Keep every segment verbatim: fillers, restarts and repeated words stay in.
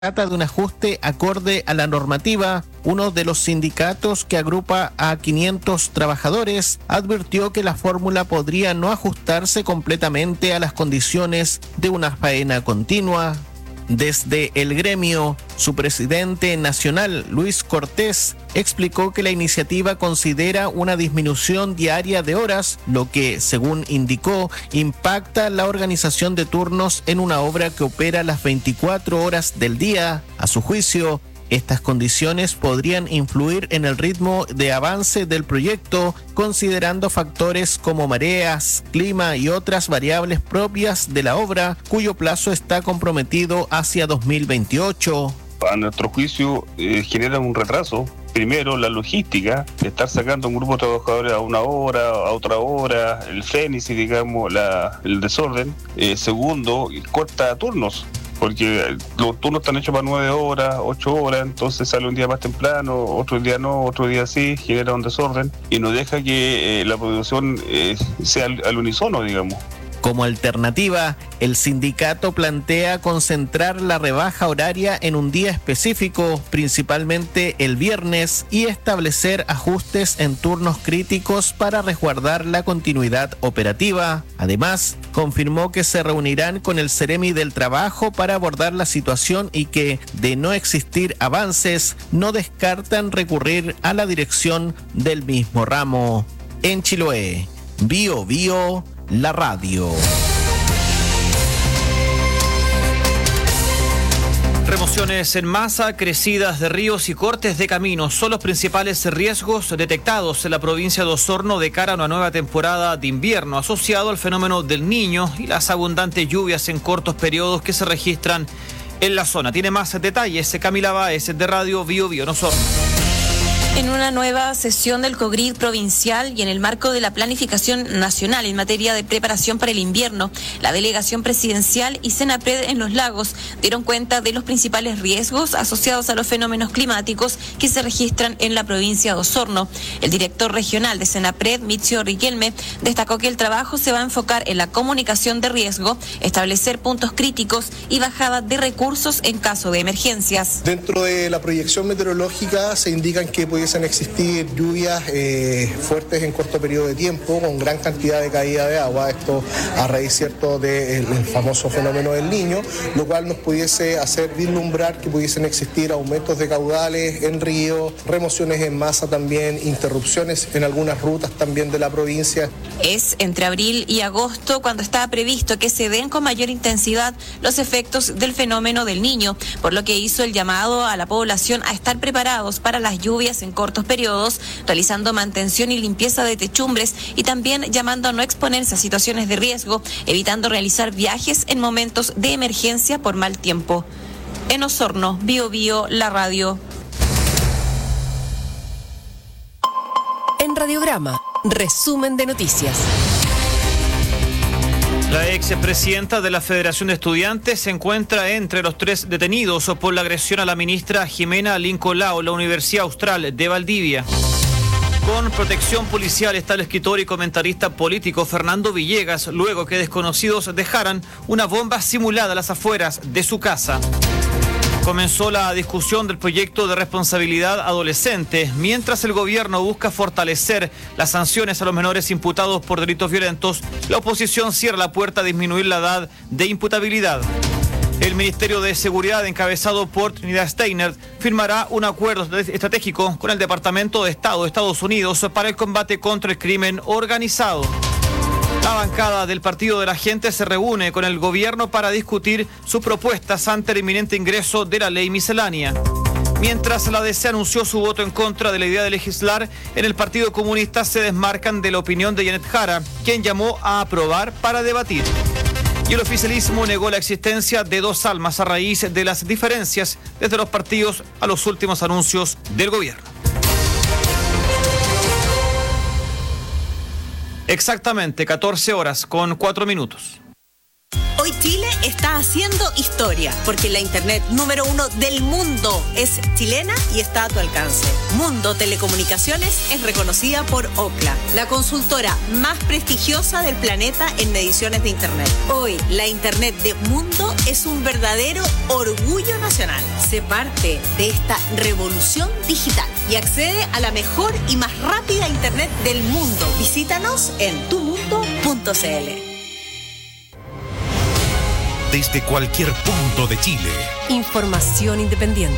trata de un ajuste acorde a la normativa. Uno de los sindicatos, que agrupa a quinientos trabajadores, advirtió que la fórmula podría no ajustarse completamente a las condiciones de una faena continua. Desde el gremio, su presidente nacional, Luis Cortés, explicó que la iniciativa considera una disminución diaria de horas, lo que, según indicó, impacta la organización de turnos en una obra que opera las veinticuatro horas del día. A su juicio, estas condiciones podrían influir en el ritmo de avance del proyecto, considerando factores como mareas, clima y otras variables propias de la obra, cuyo plazo está comprometido hacia dos mil veintiocho. A nuestro juicio, eh, genera un retraso. Primero, la logística, de estar sacando un grupo de trabajadores a una hora, a otra hora, el fénix, digamos, la, el desorden. Eh, segundo, corta turnos, porque los turnos están hechos para nueve horas, ocho horas, entonces sale un día más temprano, otro día no, otro día sí, genera un desorden y no deja que eh, la producción eh, sea al, al unísono, digamos. Como alternativa, el sindicato plantea concentrar la rebaja horaria en un día específico, principalmente el viernes, y establecer ajustes en turnos críticos para resguardar la continuidad operativa. Además, confirmó que se reunirán con el Ceremi del Trabajo para abordar la situación y que, de no existir avances, no descartan recurrir a la dirección del mismo ramo. En Chiloé, Bio Bio, la radio. Remociones en masa, crecidas de ríos y cortes de caminos son los principales riesgos detectados en la provincia de Osorno de cara a una nueva temporada de invierno asociado al fenómeno del Niño y las abundantes lluvias en cortos periodos que se registran en la zona. Tiene más detalles Camila Báez de Radio Bio Bio en Osorno. En una nueva sesión del COGRID provincial y en el marco de la planificación nacional en materia de preparación para el invierno, la delegación presidencial y Senapred en Los Lagos dieron cuenta de los principales riesgos asociados a los fenómenos climáticos que se registran en la provincia de Osorno. El director regional de Senapred, Mitzio Riquelme, destacó que el trabajo se va a enfocar en la comunicación de riesgo, establecer puntos críticos y bajada de recursos en caso de emergencias. Dentro de la proyección meteorológica se indican que pudiesen existir lluvias eh, fuertes en corto periodo de tiempo, con gran cantidad de caída de agua, esto a raíz, cierto, del famoso fenómeno del Niño, lo cual nos pudiese hacer vislumbrar que pudiesen existir aumentos de caudales en ríos, remociones en masa también, interrupciones en algunas rutas también de la provincia. Es entre abril y agosto cuando está previsto que se den con mayor intensidad los efectos del fenómeno del Niño, por lo que hizo el llamado a la población a estar preparados para las lluvias en cortos periodos, realizando mantención y limpieza de techumbres y también llamando a no exponerse a situaciones de riesgo, evitando realizar viajes en momentos de emergencia por mal tiempo. En Osorno, Bio Bio, la radio. En Radiograma, resumen de noticias. La expresidenta de la Federación de Estudiantes se encuentra entre los tres detenidos por la agresión a la ministra Jimena Lincolao, la Universidad Austral de Valdivia. Con protección policial está el escritor y comentarista político Fernando Villegas, luego que desconocidos dejaran una bomba simulada a las afueras de su casa. Comenzó la discusión del proyecto de responsabilidad adolescente, mientras el gobierno busca fortalecer las sanciones a los menores imputados por delitos violentos. La oposición cierra la puerta a disminuir la edad de imputabilidad. El Ministerio de Seguridad, encabezado por Trinidad Steiner, firmará un acuerdo estratégico con el Departamento de Estado de Estados Unidos para el combate contra el crimen organizado. La bancada del Partido de la Gente se reúne con el gobierno para discutir sus propuestas ante el inminente ingreso de la ley miscelánea. Mientras la D C anunció su voto en contra de la idea de legislar, en el Partido Comunista se desmarcan de la opinión de Janet Jara, quien llamó a aprobar para debatir. Y el oficialismo negó la existencia de dos almas a raíz de las diferencias desde los partidos a los últimos anuncios del gobierno. Exactamente catorce horas con cuatro minutos. Hoy Chile está haciendo historia, porque la internet número uno del mundo es chilena y está a tu alcance. Mundo Telecomunicaciones es reconocida por Ookla, la consultora más prestigiosa del planeta en mediciones de internet. Hoy, la internet de Mundo es un verdadero orgullo nacional. Sé parte de esta revolución digital y accede a la mejor y más rápida internet del mundo. Visítanos en tu mundo punto c l. Desde cualquier punto de Chile. Información independiente.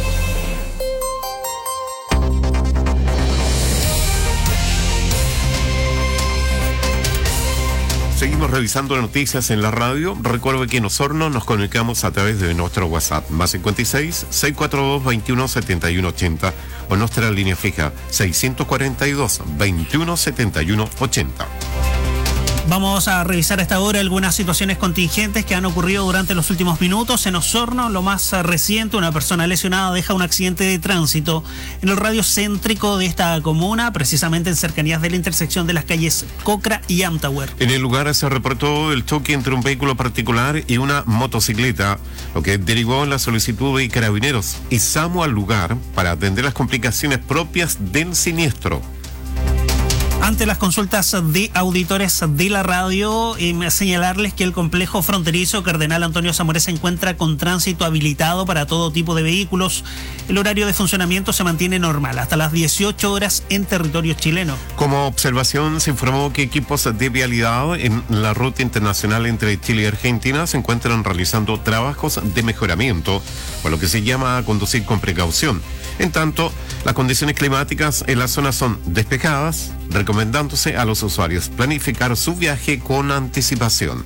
Seguimos revisando noticias en la radio. Recuerdo que en Osorno nos comunicamos a través de nuestro WhatsApp, más cincuenta y seis, seiscientos cuarenta y dos, veintiuno setenta y uno ochenta, o nuestra línea fija, seiscientos cuarenta y dos, veintiuno setenta y uno ochenta. Vamos a revisar a esta hora algunas situaciones contingentes que han ocurrido durante los últimos minutos. En Osorno, lo más reciente, una persona lesionada deja un accidente de tránsito en el radio céntrico de esta comuna, precisamente en cercanías de la intersección de las calles Cocra y Amtower. En el lugar se reportó el choque entre un vehículo particular y una motocicleta, lo que derivó en la solicitud de Carabineros y SAMU al lugar para atender las complicaciones propias del siniestro. Ante las consultas de auditores de la radio, eh, señalarles que el complejo fronterizo Cardenal Antonio Zamoré se encuentra con tránsito habilitado para todo tipo de vehículos. El horario de funcionamiento se mantiene normal hasta las dieciocho horas en territorio chileno. Como observación, se informó que equipos de vialidad en la ruta internacional entre Chile y Argentina se encuentran realizando trabajos de mejoramiento, por lo que se llama a conducir con precaución. En tanto, las condiciones climáticas en la zona son despejadas, recomendándose a los usuarios planificar su viaje con anticipación.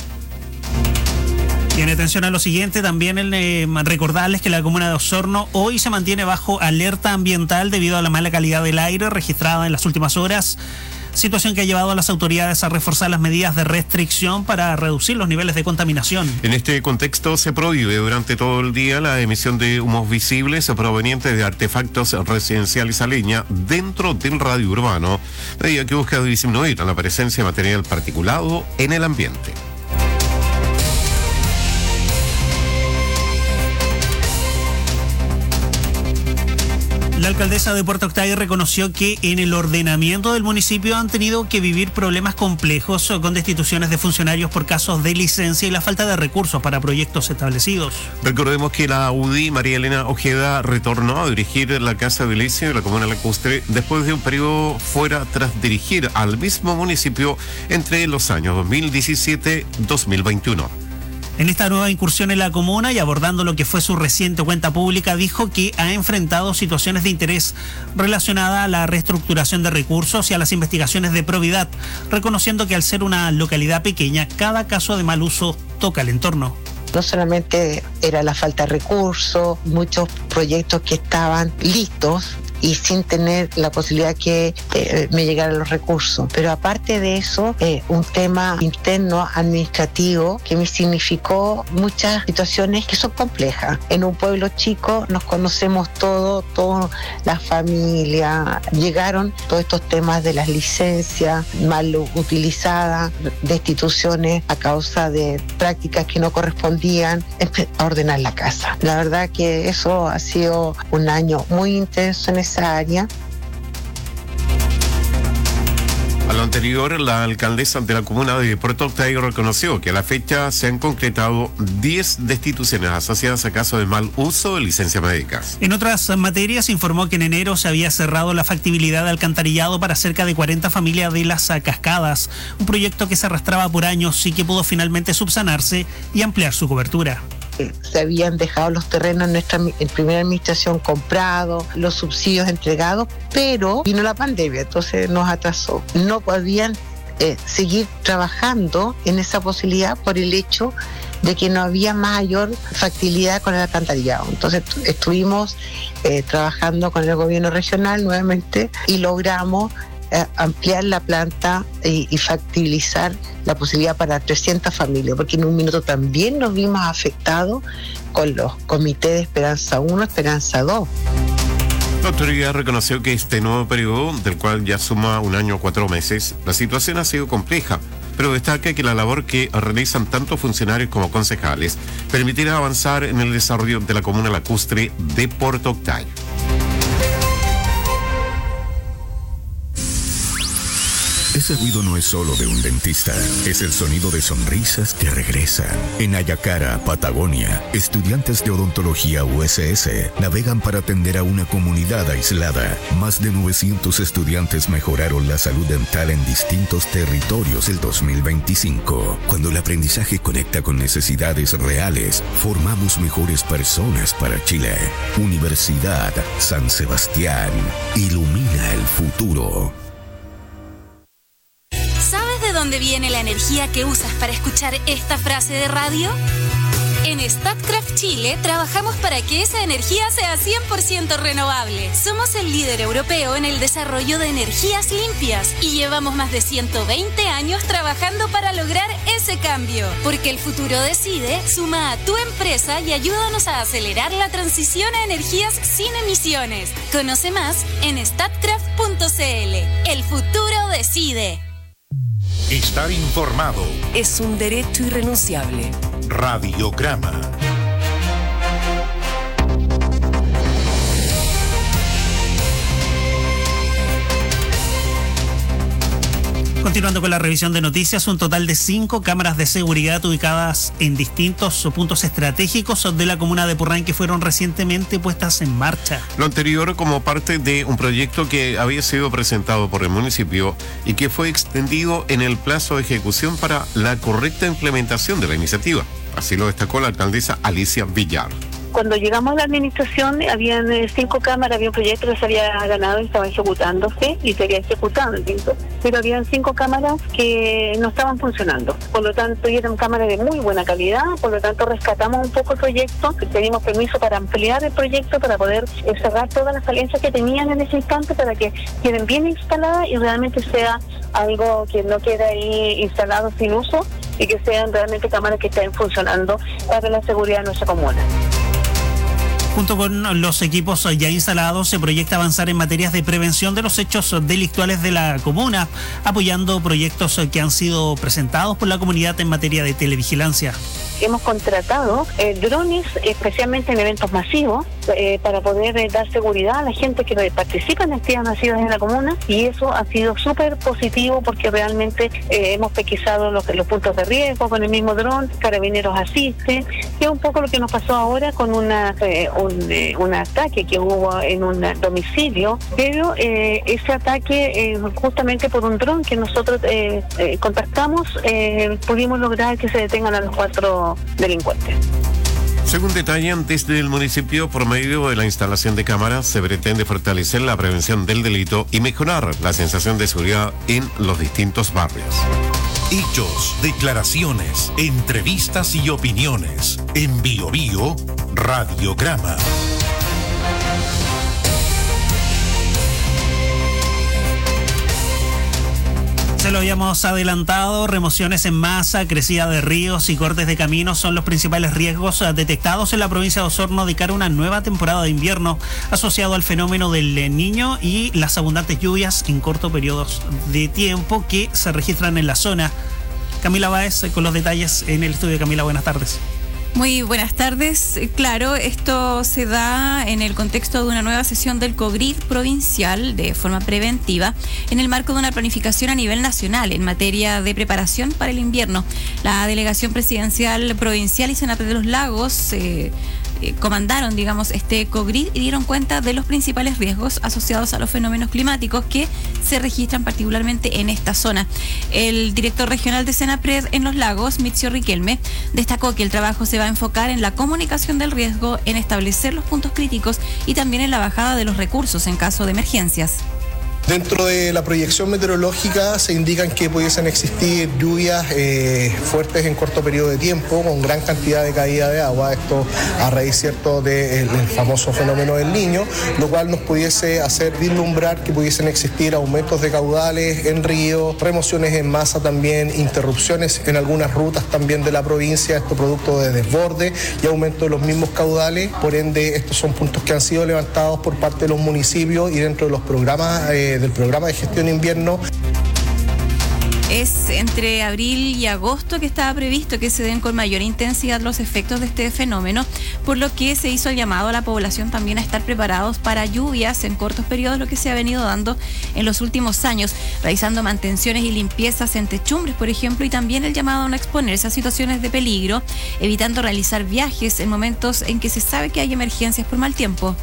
Tiene atención a lo siguiente, también el, eh, recordarles que la comuna de Osorno hoy se mantiene bajo alerta ambiental debido a la mala calidad del aire registrada en las últimas horas, situación que ha llevado a las autoridades a reforzar las medidas de restricción para reducir los niveles de contaminación. En este contexto se prohíbe durante todo el día la emisión de humos visibles provenientes de artefactos residenciales a leña dentro del radio urbano, medida que busca disminuir la presencia de material particulado en el ambiente. La alcaldesa de Puerto Octay reconoció que en el ordenamiento del municipio han tenido que vivir problemas complejos con destituciones de funcionarios por casos de licencia y la falta de recursos para proyectos establecidos. Recordemos que la U D I, María Elena Ojeda, retornó a dirigir la Casa de Licio de la comuna lacustre después de un periodo fuera tras dirigir al mismo municipio entre los años dos mil diecisiete y dos mil veintiuno. En esta nueva incursión en la comuna y abordando lo que fue su reciente cuenta pública, dijo que ha enfrentado situaciones de interés relacionadas a la reestructuración de recursos y a las investigaciones de probidad, reconociendo que al ser una localidad pequeña, cada caso de mal uso toca el entorno. No solamente era la falta de recursos, muchos proyectos que estaban listos y sin tener la posibilidad que eh, me llegaran los recursos. Pero aparte de eso, eh, un tema interno administrativo que me significó muchas situaciones que son complejas. En un pueblo chico nos conocemos todos, toda la familia. Llegaron todos estos temas de las licencias mal utilizadas, destituciones a causa de prácticas que no correspondían, a ordenar la casa. La verdad que eso ha sido un año muy intenso en esa área. A lo anterior, la alcaldesa de la comuna de Puerto Octay reconoció que a la fecha se han concretado diez destituciones asociadas a casos de mal uso de licencias médicas. En otras materias, informó que en enero se había cerrado la factibilidad de alcantarillado para cerca de cuarenta familias de Las Cascadas, un proyecto que se arrastraba por años y que pudo finalmente subsanarse y ampliar su cobertura. Se habían dejado los terrenos en nuestra en primera administración comprados, los subsidios entregados, pero vino la pandemia, entonces nos atrasó. No podían eh, seguir trabajando en esa posibilidad por el hecho de que no había mayor factibilidad con el alcantarillado. Entonces estuvimos eh, trabajando con el gobierno regional nuevamente y logramos ampliar la planta y, y factibilizar la posibilidad para trescientas familias, porque en un minuto también nos vimos afectados con los comités de Esperanza uno, Esperanza dos. La autoridad reconoció que este nuevo periodo, del cual ya suma un año o cuatro meses, la situación ha sido compleja, pero destaca que la labor que realizan tanto funcionarios como concejales permitirá avanzar en el desarrollo de la comuna lacustre de Puerto Octay. Ese ruido no es solo de un dentista, es el sonido de sonrisas que regresan. En Ayacara, Patagonia, estudiantes de odontología U S S navegan para atender a una comunidad aislada. Más de novecientos estudiantes mejoraron la salud dental en distintos territorios el dos mil veinticinco. Cuando el aprendizaje conecta con necesidades reales, formamos mejores personas para Chile. Universidad San Sebastián, ilumina el futuro. ¿Sabes de dónde viene la energía que usas para escuchar esta frase de radio? En Statkraft Chile trabajamos para que esa energía sea cien por ciento renovable. Somos el líder europeo en el desarrollo de energías limpias y llevamos más de ciento veinte años trabajando para lograr ese cambio. Porque el futuro decide, suma a tu empresa y ayúdanos a acelerar la transición a energías sin emisiones. Conoce más en statkraft punto c l. El futuro decide. Estar informado es un derecho irrenunciable. Radiograma. Continuando con la revisión de noticias, un total de cinco cámaras de seguridad ubicadas en distintos puntos estratégicos de la comuna de Purranque fueron recientemente puestas en marcha. Lo anterior como parte de un proyecto que había sido presentado por el municipio y que fue extendido en el plazo de ejecución para la correcta implementación de la iniciativa. Así lo destacó la alcaldesa Alicia Villar. Cuando llegamos a la administración, habían cinco cámaras, había un proyecto que se había ganado y estaba ejecutándose y se había ejecutado, ¿entiendes? Pero habían cinco cámaras que no estaban funcionando. Por lo tanto, eran cámaras de muy buena calidad, por lo tanto rescatamos un poco el proyecto, pedimos permiso para ampliar el proyecto, para poder cerrar todas las falencias que tenían en ese instante, para que queden bien instaladas y realmente sea algo que no quede ahí instalado sin uso y que sean realmente cámaras que estén funcionando para la seguridad de nuestra comuna. Junto con los equipos ya instalados, se proyecta avanzar en materias de prevención de los hechos delictuales de la comuna, apoyando proyectos que han sido presentados por la comunidad en materia de televigilancia. Hemos contratado eh, drones, especialmente en eventos masivos, eh, para poder eh, dar seguridad a la gente que participa en actividades masivas en la comuna, y eso ha sido súper positivo porque realmente eh, hemos pesquisado los, los puntos de riesgo con el mismo dron, Carabineros asiste, que es un poco lo que nos pasó ahora con una eh, un, eh, un ataque que hubo en un domicilio, pero eh, ese ataque eh, justamente por un dron que nosotros eh, eh, contactamos, eh, pudimos lograr que se detengan a los cuatro delincuentes. Según detallan desde el municipio, por medio de la instalación de cámaras se pretende fortalecer la prevención del delito y mejorar la sensación de seguridad en los distintos barrios. Hechos, declaraciones, entrevistas y opiniones. En Bio Bio, Radiograma. Se lo habíamos adelantado, remociones en masa, crecida de ríos y cortes de caminos son los principales riesgos detectados en la provincia de Osorno de cara a una nueva temporada de invierno asociado al fenómeno del Niño y las abundantes lluvias en cortos periodos de tiempo que se registran en la zona. Camila Báez con los detalles en el estudio. Camila, buenas tardes. Muy buenas tardes. Claro, esto se da en el contexto de una nueva sesión del COGRID provincial de forma preventiva en el marco de una planificación a nivel nacional en materia de preparación para el invierno. La delegación presidencial provincial y Senapred de los Lagos eh, eh, comandaron, digamos, este COGRID y dieron cuenta de los principales riesgos asociados a los fenómenos climáticos que se registran particularmente en esta zona. El director regional de Senapred en los Lagos, Mitzio Riquelme, destacó que el trabajo se va a enfocar en la comunicación del riesgo, en establecer los puntos críticos y también en la bajada de los recursos en caso de emergencias. Dentro de la proyección meteorológica se indican que pudiesen existir lluvias eh, fuertes en corto periodo de tiempo, con gran cantidad de caída de agua, esto a raíz, cierto, del de famoso fenómeno del Niño, lo cual nos pudiese hacer vislumbrar que pudiesen existir aumentos de caudales en ríos, remociones en masa también, interrupciones en algunas rutas también de la provincia, esto producto de desborde y aumento de los mismos caudales. Por ende, estos son puntos que han sido levantados por parte de los municipios y dentro de los programas eh, del programa de gestión invierno. Es entre abril y agosto que estaba previsto que se den con mayor intensidad los efectos de este fenómeno, por lo que se hizo el llamado a la población también a estar preparados para lluvias en cortos periodos, lo que se ha venido dando en los últimos años, realizando mantenciones y limpiezas en techumbres, por ejemplo, y también el llamado a no exponerse a situaciones de peligro, evitando realizar viajes en momentos en que se sabe que hay emergencias por mal tiempo.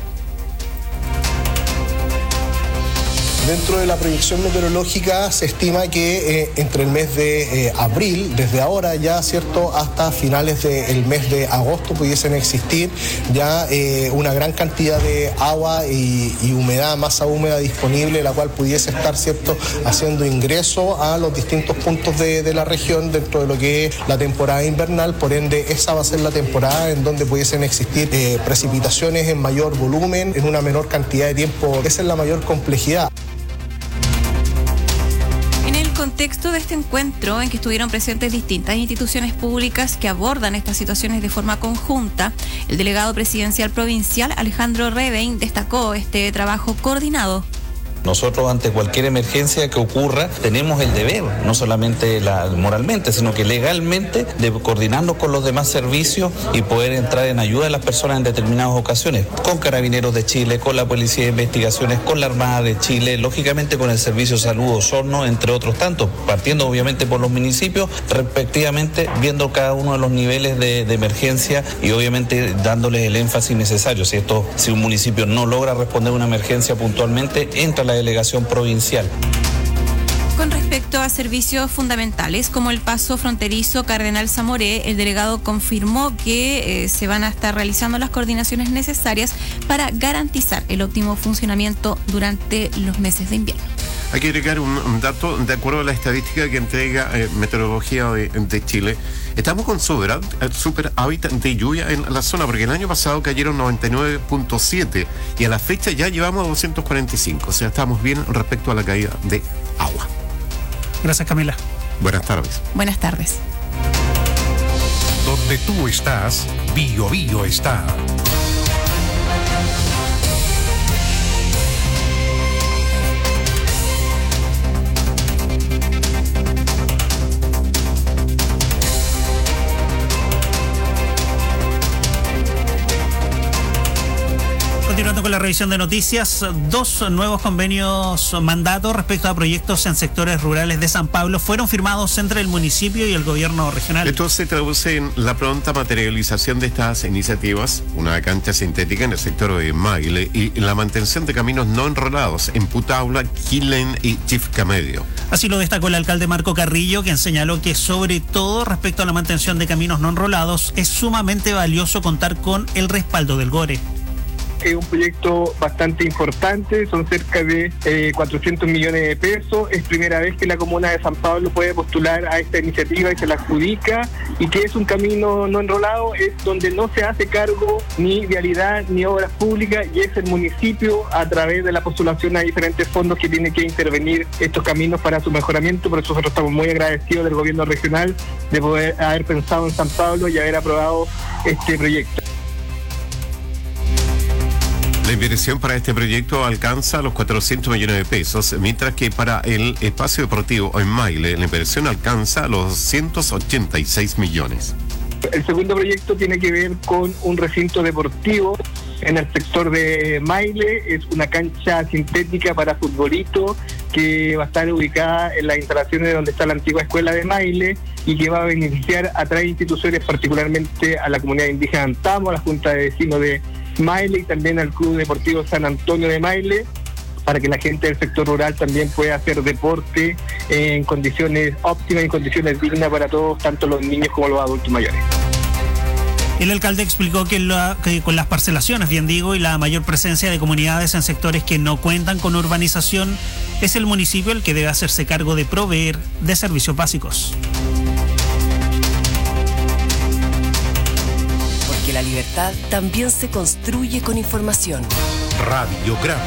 Dentro de la proyección meteorológica se estima que eh, entre el mes de eh, abril, desde ahora ya, ¿cierto?, hasta finales del mes de agosto pudiesen existir ya eh, una gran cantidad de agua y, y humedad, masa húmeda disponible, la cual pudiese estar, ¿cierto?, haciendo ingreso a los distintos puntos de, de la región dentro de lo que es la temporada invernal. Por ende, esa va a ser la temporada en donde pudiesen existir eh, precipitaciones en mayor volumen, en una menor cantidad de tiempo. Esa es la mayor complejidad. En el contexto de este encuentro, en que estuvieron presentes distintas instituciones públicas que abordan estas situaciones de forma conjunta, el delegado presidencial provincial, Alejandro Rebein, destacó este trabajo coordinado. Nosotros, ante cualquier emergencia que ocurra, tenemos el deber, no solamente la, moralmente, sino que legalmente, de coordinarnos con los demás servicios y poder entrar en ayuda de las personas en determinadas ocasiones, con Carabineros de Chile, con la Policía de Investigaciones, con la Armada de Chile, lógicamente con el Servicio de Salud Osorno, entre otros tantos, partiendo obviamente por los municipios, respectivamente, viendo cada uno de los niveles de, de emergencia y obviamente dándoles el énfasis necesario. Si esto, si un municipio no logra responder a una emergencia puntualmente, entra la delegación provincial. Con respecto a servicios fundamentales como el paso fronterizo Cardenal Zamoré, el delegado confirmó que eh, se van a estar realizando las coordinaciones necesarias para garantizar el óptimo funcionamiento durante los meses de invierno. Hay que agregar un, un dato, de acuerdo a la estadística que entrega eh, Meteorología de, de Chile. Estamos con super, super hábitat de lluvia en la zona, porque el año pasado cayeron noventa y nueve punto siete y a la fecha ya llevamos doscientos cuarenta y cinco, o sea, estamos bien respecto a la caída de agua. Gracias, Camila. Buenas tardes. Buenas tardes. Donde tú estás, Bio Bio está. Continuando con la revisión de noticias, dos nuevos convenios mandatos respecto a proyectos en sectores rurales de San Pablo fueron firmados entre el municipio y el gobierno regional. Esto se traduce en la pronta materialización de estas iniciativas, una cancha sintética en el sector de Maile y la mantención de caminos no enrolados en Putaula, Quilén y Chifcamedio. Así lo destacó el alcalde Marco Carrillo, quien señaló que sobre todo respecto a la mantención de caminos no enrolados es sumamente valioso contar con el respaldo del GORE. Es un proyecto bastante importante, son cerca de eh, cuatrocientos millones de pesos. Es primera vez que la comuna de San Pablo puede postular a esta iniciativa y se la adjudica. Y que es un camino no enrolado, es donde no se hace cargo ni vialidad ni obras públicas, y es el municipio a través de la postulación a diferentes fondos que tiene que intervenir estos caminos para su mejoramiento. Por eso nosotros estamos muy agradecidos del gobierno regional de poder haber pensado en San Pablo y haber aprobado este proyecto. La inversión para este proyecto alcanza los cuatrocientos millones de pesos, mientras que para el espacio deportivo en Maile la inversión alcanza los doscientos ochenta y seis millones. El segundo proyecto tiene que ver con un recinto deportivo en el sector de Maile. Es una cancha sintética para futbolito que va a estar ubicada en las instalaciones donde está la antigua escuela de Maile y que va a beneficiar a tres instituciones, particularmente a la comunidad indígena Antamo, a la Junta de Vecinos de Maile y también al Club Deportivo San Antonio de Maile, para que la gente del sector rural también pueda hacer deporte en condiciones óptimas y en condiciones dignas para todos, tanto los niños como los adultos mayores. El alcalde explicó que, la, que con las parcelaciones, bien digo, y la mayor presencia de comunidades en sectores que no cuentan con urbanización, es el municipio el que debe hacerse cargo de proveer de servicios básicos. Porque la libertad también se construye con información. Radiograma.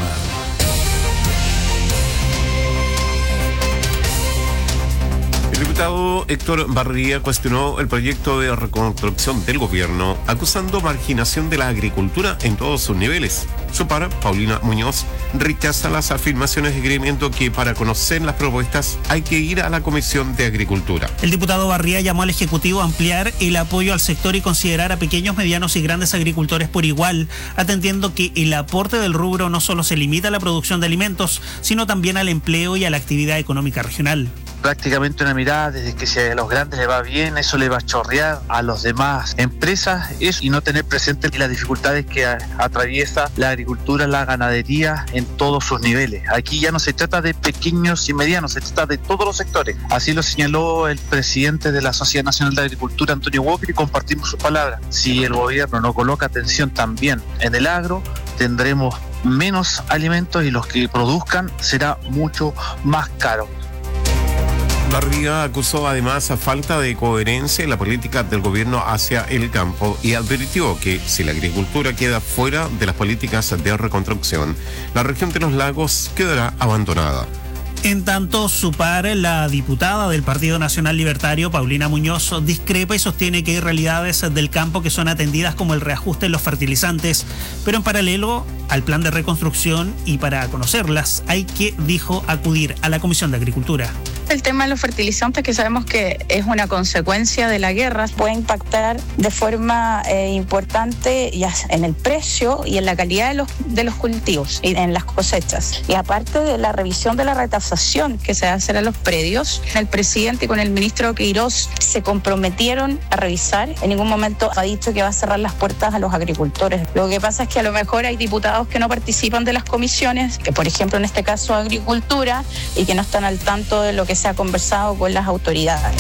El diputado Héctor Barría cuestionó el proyecto de reconstrucción del gobierno, acusando marginación de la agricultura en todos sus niveles. Su par, Paulina Muñoz, rechaza las afirmaciones, esgrimiendo que para conocer las propuestas hay que ir a la Comisión de Agricultura. El diputado Barría llamó al Ejecutivo a ampliar el apoyo al sector y considerar a pequeños, medianos y grandes agricultores por igual, atendiendo que el aporte del rubro no solo se limita a la producción de alimentos, sino también al empleo y a la actividad económica regional. Prácticamente una mirada desde que si a los grandes le va bien, eso le va a chorrear a los demás empresas, eso, y no tener presente las dificultades que a, atraviesa la agricultura, la ganadería en todos sus niveles. Aquí ya no se trata de pequeños y medianos, se trata de todos los sectores. Así lo señaló el presidente de la Sociedad Nacional de Agricultura, Antonio Walker, y compartimos sus palabras. Si el gobierno no coloca atención también en el agro, tendremos menos alimentos y los que produzcan será mucho más caro. Barría acusó además a falta de coherencia en la política del gobierno hacia el campo y advirtió que si la agricultura queda fuera de las políticas de reconstrucción, la región de los lagos quedará abandonada. En tanto, su par, la diputada del Partido Nacional Libertario, Paulina Muñoz, discrepa y sostiene que hay realidades del campo que son atendidas como el reajuste en los fertilizantes, pero en paralelo al plan de reconstrucción, y para conocerlas hay que, dijo, acudir a la Comisión de Agricultura. El tema de los fertilizantes, que sabemos que es una consecuencia de la guerra, puede impactar de forma eh, importante ya en el precio y en la calidad de los, de los cultivos y en las cosechas. Y aparte de la revisión de la retasación que se va a hacer a los predios, el presidente con el ministro Queiroz se comprometieron a revisar. En ningún momento ha dicho que va a cerrar las puertas a los agricultores. Lo que pasa es que a lo mejor hay diputados que no participan de las comisiones, que por ejemplo en este caso Agricultura, y que no están al tanto de lo que se ha conversado con las autoridades.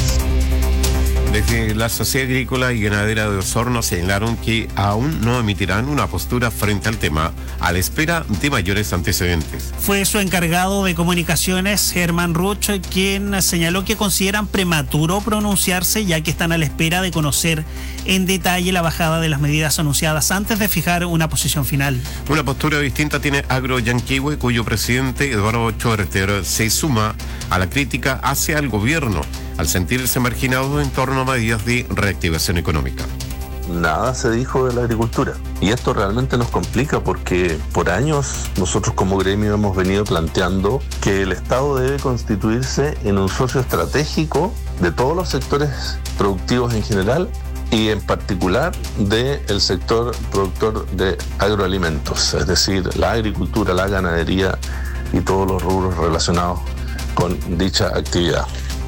Desde la Sociedad Agrícola y Ganadera de Osorno señalaron que aún no emitirán una postura frente al tema, a la espera de mayores antecedentes. Fue su encargado de comunicaciones, Germán Ruch, quien señaló que consideran prematuro pronunciarse, ya que están a la espera de conocer en detalle la bajada de las medidas anunciadas antes de fijar una posición final. Una postura distinta tiene Agro Yanquihue, cuyo presidente, Eduardo Schwerter, se suma a la crítica hacia el gobierno al sentirse marginado en torno a medidas de reactivación económica. Nada se dijo de la agricultura, y esto realmente nos complica porque por años nosotros como gremio hemos venido planteando que el Estado debe constituirse en un socio estratégico de todos los sectores productivos en general y en particular del sector productor de agroalimentos, es decir, la agricultura, la ganadería y todos los rubros relacionados con dicha actividad.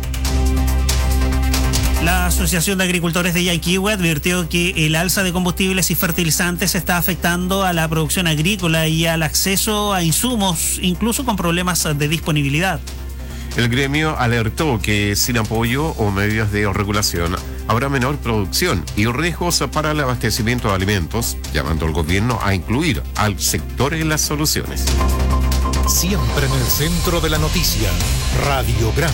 La Asociación de Agricultores de Yanquihue advirtió que el alza de combustibles y fertilizantes está afectando a la producción agrícola y al acceso a insumos, incluso con problemas de disponibilidad. El gremio alertó que sin apoyo o medidas de regulación habrá menor producción y riesgos para el abastecimiento de alimentos, llamando al gobierno a incluir al sector en las soluciones. Siempre en el centro de la noticia, Radiograma.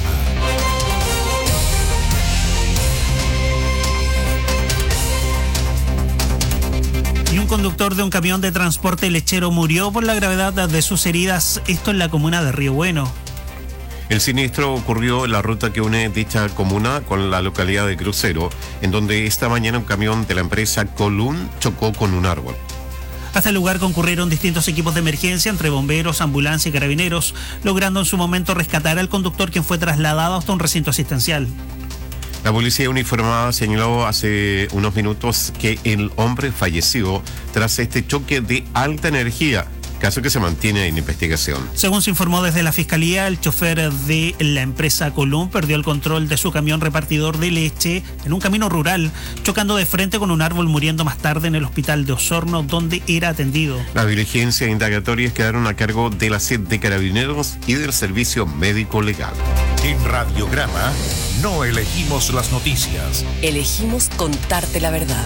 Y un conductor de un camión de transporte lechero murió por la gravedad de sus heridas, esto en la comuna de Río Bueno. El siniestro ocurrió en la ruta que une dicha comuna con la localidad de Crucero, en donde esta mañana un camión de la empresa Colún chocó con un árbol. Hasta el lugar concurrieron distintos equipos de emergencia entre bomberos, ambulancia y carabineros, logrando en su momento rescatar al conductor, quien fue trasladado hasta un recinto asistencial. La policía uniformada señaló hace unos minutos que el hombre falleció tras este choque de alta energía, caso que se mantiene en investigación. Según se informó desde la Fiscalía, el chofer de la empresa Colún perdió el control de su camión repartidor de leche en un camino rural, chocando de frente con un árbol, muriendo más tarde en el hospital de Osorno, donde era atendido. Las diligencias indagatorias quedaron a cargo de la C E D de Carabineros y del Servicio Médico Legal. En Radiograma no elegimos las noticias. Elegimos contarte la verdad.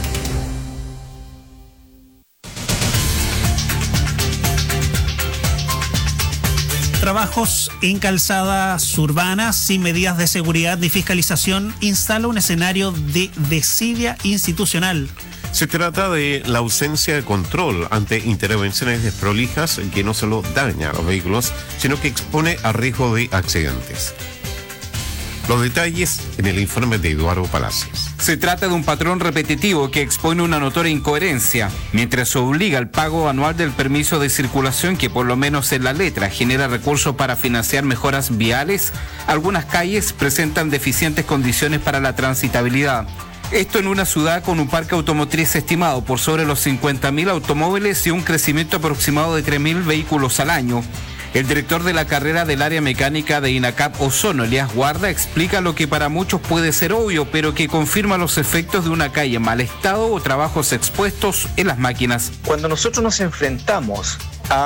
Trabajos en calzadas urbanas sin medidas de seguridad ni fiscalización instala un escenario de desidia institucional. Se trata de la ausencia de control ante intervenciones desprolijas que no solo daña a los vehículos, sino que expone a riesgo de accidentes. Los detalles en el informe de Eduardo Palacios. Se trata de un patrón repetitivo que expone una notoria incoherencia, mientras se obliga al pago anual del permiso de circulación que por lo menos en la letra genera recursos para financiar mejoras viales. Algunas calles presentan deficientes condiciones para la transitabilidad. Esto en una ciudad con un parque automotriz estimado por sobre los cincuenta mil automóviles y un crecimiento aproximado de tres mil vehículos al año. El director de la carrera del área mecánica de INACAP Ozono, Elías Guarda, explica lo que para muchos puede ser obvio, pero que confirma los efectos de una calle en mal estado o trabajos expuestos en las máquinas. Cuando nosotros nos enfrentamos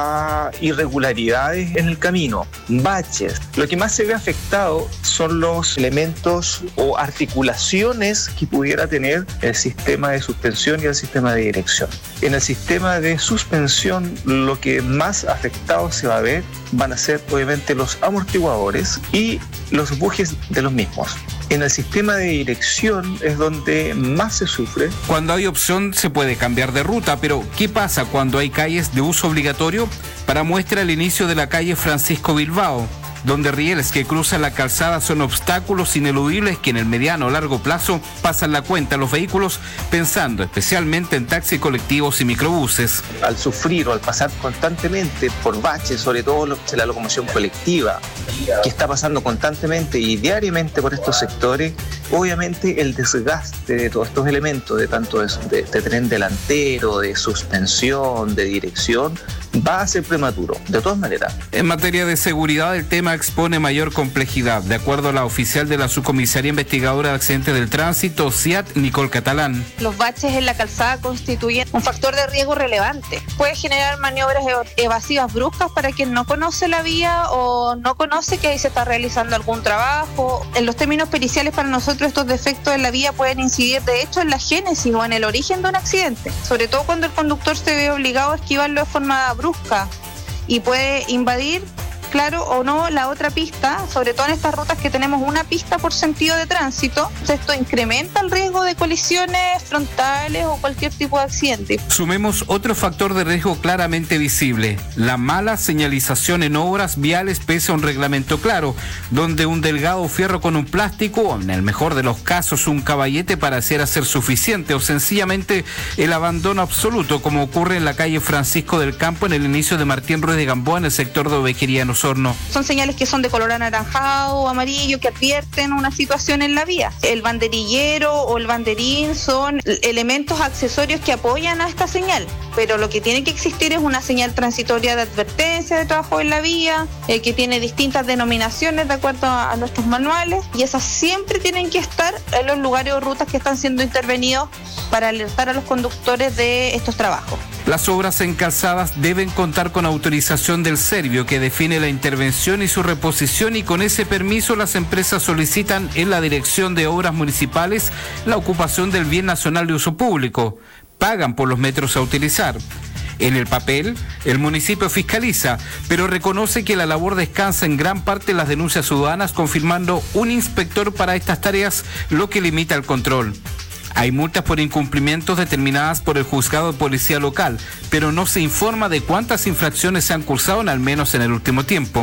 a irregularidades en el camino, baches, lo que más se ve afectado son los elementos o articulaciones que pudiera tener el sistema de suspensión y el sistema de dirección. En el sistema de suspensión, lo que más afectado se va a ver van a ser obviamente los amortiguadores y los bujes de los mismos. En el sistema de dirección es donde más se sufre. Cuando hay opción se puede cambiar de ruta, pero ¿qué pasa cuando hay calles de uso obligatorio? Para muestra el inicio de la calle Francisco Bilbao, donde rieles que cruzan la calzada son obstáculos ineludibles que en el mediano o largo plazo pasan la cuenta a los vehículos, pensando especialmente en taxis colectivos y microbuses. Al sufrir o al pasar constantemente por baches, sobre todo la locomoción colectiva, que está pasando constantemente y diariamente por estos sectores, obviamente el desgaste de todos estos elementos, de tanto de, de, de tren delantero, de suspensión, de dirección, va a ser prematuro, de todas maneras. En materia de seguridad, el tema expone mayor complejidad. De acuerdo a la oficial de la Subcomisaría Investigadora de Accidentes del Tránsito, C I A T, Nicole Catalán. Los baches en la calzada constituyen un factor de riesgo relevante. Puede generar maniobras evasivas bruscas para quien no conoce la vía o no conoce que ahí se está realizando algún trabajo. En los términos periciales, para nosotros estos defectos en la vía pueden incidir de hecho en la génesis o en el origen de un accidente, sobre todo cuando el conductor se ve obligado a esquivarlo de forma brusca y puede invadir, claro o no, la otra pista, sobre todo en estas rutas que tenemos una pista por sentido de tránsito. Esto incrementa el riesgo de colisiones frontales o cualquier tipo de accidente. Sumemos otro factor de riesgo claramente visible: la mala señalización en obras viales pese a un reglamento claro, donde un delgado fierro con un plástico, o en el mejor de los casos un caballete, pareciera ser suficiente, o sencillamente el abandono absoluto, como ocurre en la calle Francisco del Campo en el inicio de Martín Ruiz de Gamboa en el sector de Ovejería en Osorno. Son señales que son de color anaranjado o amarillo que advierten una situación en la vía. El banderillero o el banderín son elementos accesorios que apoyan a esta señal, pero lo que tiene que existir es una señal transitoria de advertencia de trabajo en la vía, eh, que tiene distintas denominaciones de acuerdo a, a nuestros manuales, y esas siempre tienen que estar en los lugares o rutas que están siendo intervenidos para alertar a los conductores de estos trabajos. Las obras en calzadas deben contar con autorización del Servio, que define la intervención y su reposición, y con ese permiso las empresas solicitan en la Dirección de Obras Municipales la ocupación del bien nacional de uso público. Pagan por los metros a utilizar. En el papel, el municipio fiscaliza, pero reconoce que la labor descansa en gran parte en las denuncias ciudadanas, confirmando un inspector para estas tareas, lo que limita el control. Hay multas por incumplimientos determinadas por el juzgado de policía local, pero no se informa de cuántas infracciones se han cursado en al menos en el último tiempo.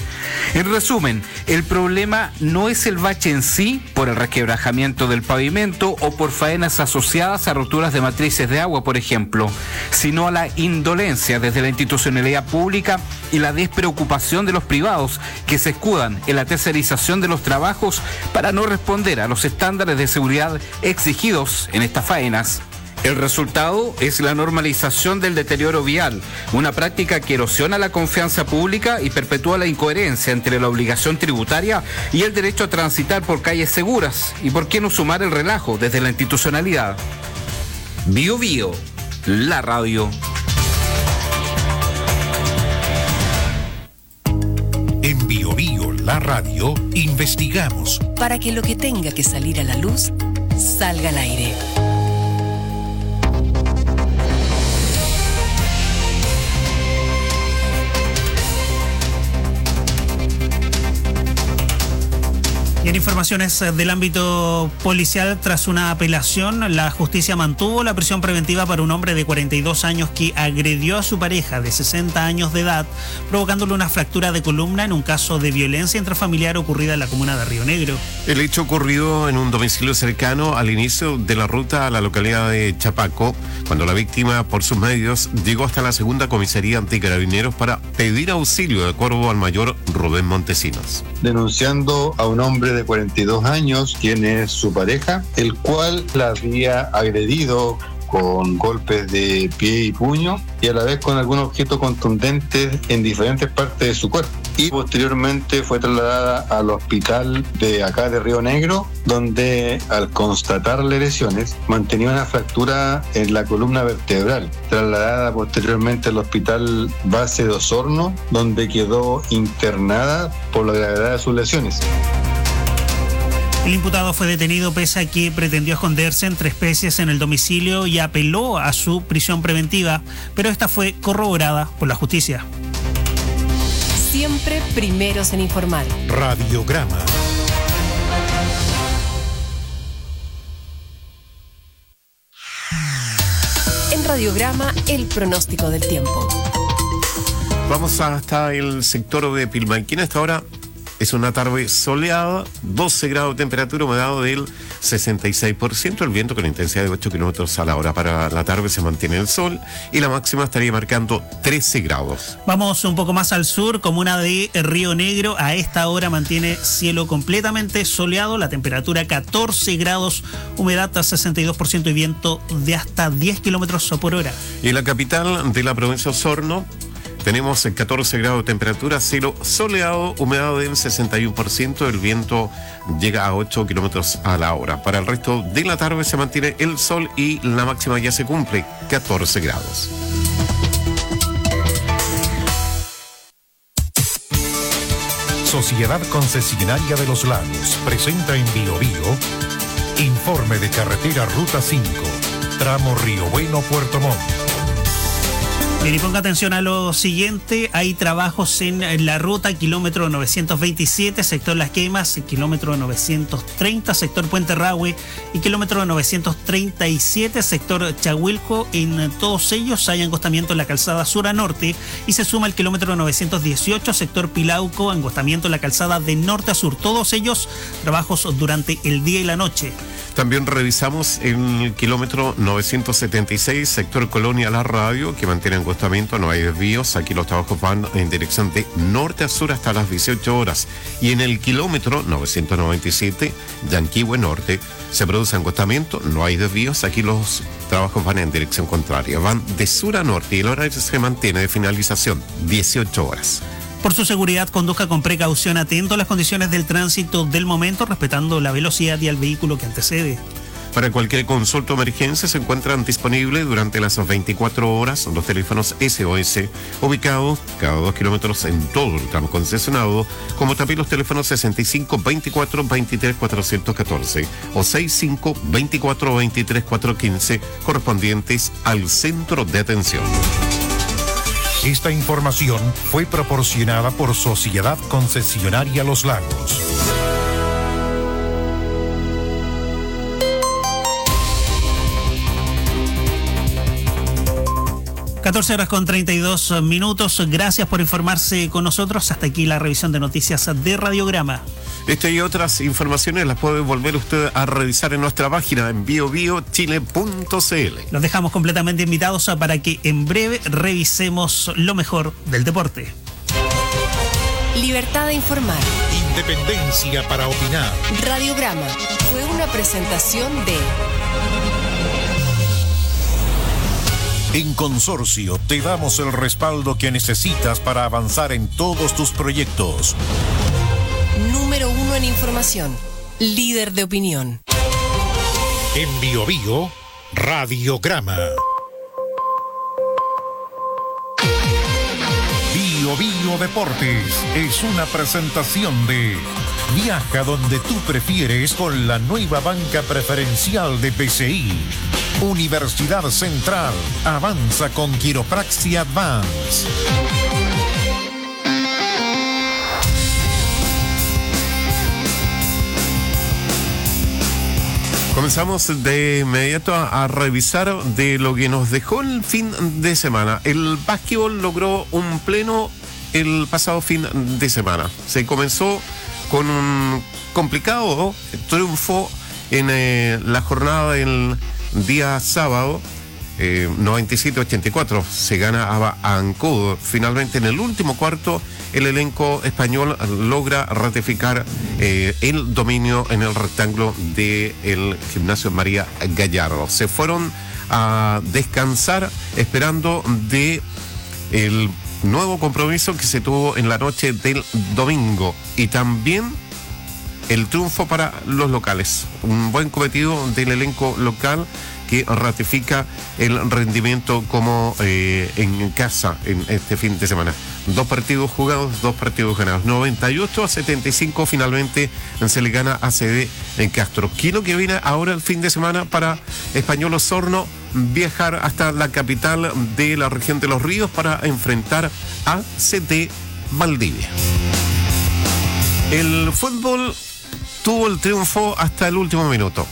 En resumen, el problema no es el bache en sí, por el resquebrajamiento del pavimento o por faenas asociadas a roturas de matrices de agua, por ejemplo, sino a la indolencia desde la institucionalidad pública y la despreocupación de los privados, que se escudan en la tercerización de los trabajos para no responder a los estándares de seguridad exigidos en estas faenas. El resultado es la normalización del deterioro vial, una práctica que erosiona la confianza pública y perpetúa la incoherencia entre la obligación tributaria y el derecho a transitar por calles seguras. Y por qué no sumar el relajo desde la institucionalidad. Bio Bio, la radio. En Bio Bio, la radio, investigamos para que lo que tenga que salir a la luz salga al aire. Y En informaciones del ámbito policial, tras una apelación, la justicia mantuvo la prisión preventiva para un hombre de cuarenta y dos años que agredió a su pareja de sesenta años de edad, provocándole una fractura de columna en un caso de violencia intrafamiliar ocurrida en la comuna de Río Negro. El hecho ocurrió en un domicilio cercano al inicio de la ruta a la localidad de Chapaco, cuando la víctima, por sus medios, llegó hasta la segunda comisaría ante Carabineros para pedir auxilio, de acuerdo al mayor Rubén Montesinos. Denunciando a un hombre de cuarenta y dos años, quien es su pareja, el cual la había agredido con golpes de pie y puño y a la vez con algún objeto contundente en diferentes partes de su cuerpo. Y posteriormente fue trasladada al hospital de acá de Río Negro, donde al constatarle lesiones mantenía una fractura en la columna vertebral, trasladada posteriormente al hospital base de Osorno, donde quedó internada por la gravedad de sus lesiones. El imputado fue detenido pese a que pretendió esconderse entre especies en el domicilio y apeló a su prisión preventiva, pero esta fue corroborada por la justicia. Siempre primeros en informar. Radiograma. En Radiograma, el pronóstico del tiempo. Vamos hasta el sector de Pilmanquén. Hasta ahora es una tarde soleada, doce grados de temperatura, humedad del sesenta y seis por ciento, el viento con intensidad de ocho kilómetros a la hora. Para la tarde se mantiene el sol y la máxima estaría marcando trece grados. Vamos un poco más al sur, comuna de Río Negro. A esta hora mantiene cielo completamente soleado, la temperatura catorce grados, humedad a sesenta y dos por ciento y viento de hasta diez kilómetros por hora. Y en la capital de la provincia de Osorno tenemos catorce grados de temperatura, cielo soleado, humedad del sesenta y uno por ciento, el viento llega a ocho kilómetros a la hora. Para el resto de la tarde se mantiene el sol y la máxima ya se cumple, catorce grados. Sociedad Concesionaria de los Lagos presenta en Bio Bio informe de carretera Ruta cinco, tramo Río Bueno, Puerto Montt. Bien, y ponga atención a lo siguiente, hay trabajos en la ruta kilómetro novecientos veintisiete, sector Las Quemas, kilómetro novecientos treinta, sector Puente Rahue y kilómetro novecientos treinta y siete, sector Chahuilco. En todos ellos hay angostamiento en la calzada sur a norte y se suma el kilómetro novecientos dieciocho, sector Pilauco, angostamiento en la calzada de norte a sur. Todos ellos trabajos durante el día y la noche. También revisamos el kilómetro novecientos setenta y seis, sector Colonia La Radio, que mantiene angostamiento, no hay desvíos. Aquí los trabajos van en dirección de norte a sur hasta las dieciocho horas. Y en el kilómetro novecientos noventa y siete, Yanquihue Norte, se produce angostamiento, no hay desvíos. Aquí los trabajos van en dirección contraria, van de sur a norte y el horario se mantiene de finalización, dieciocho horas. Por su seguridad, conduzca con precaución, atento a las condiciones del tránsito del momento, respetando la velocidad y al vehículo que antecede. Para cualquier consulta o emergencia se encuentran disponibles durante las veinticuatro horas los teléfonos S O S ubicados cada dos kilómetros en todo el tramo concesionado, como también los teléfonos sesenta y cinco veinticuatro veintitrés cuatrocientos catorce o sesenta y cinco veinticuatro veintitrés cuatrocientos quince correspondientes al centro de atención. Esta información fue proporcionada por Sociedad Concesionaria Los Lagos. catorce horas con treinta y dos minutos. Gracias por informarse con nosotros. Hasta aquí la revisión de noticias de Radiograma. Esta y otras informaciones las puede volver usted a revisar en nuestra página en bio bio chile punto c l. Los dejamos completamente invitados a para que en breve revisemos lo mejor del deporte. Libertad de informar. Independencia para opinar. Radiograma fue una presentación de... En Consorcio te damos el respaldo que necesitas para avanzar en todos tus proyectos. Número uno en información. Líder de opinión. En Bio Bio, Radiograma. Bio Bio Deportes es una presentación de Viaja donde tú prefieres con la nueva banca preferencial de B C I. Universidad Central avanza con Quiropraxia Advance. Comenzamos de inmediato a, a revisar de lo que nos dejó el fin de semana. El básquetbol logró un pleno el pasado fin de semana. Se comenzó con un complicado triunfo en eh, la jornada del día sábado. Eh, noventa y siete a ochenta y cuatro se gana a Ancud. Finalmente, en el último cuarto, el elenco español logra ratificar eh, el dominio en el rectángulo del gimnasio María Gallardo. Se fueron a descansar esperando de el nuevo compromiso que se tuvo en la noche del domingo, y también el triunfo para los locales. Un buen cometido del elenco local que ratifica el rendimiento como eh, en casa en este fin de semana. Dos partidos jugados, dos partidos ganados. noventa y ocho a setenta y cinco finalmente se le gana a C D en Castro. ¿Qué es lo que viene ahora el fin de semana para Español Osorno? Viajar hasta la capital de la región de Los Ríos para enfrentar a C D Valdivia. El fútbol tuvo el triunfo hasta el último minuto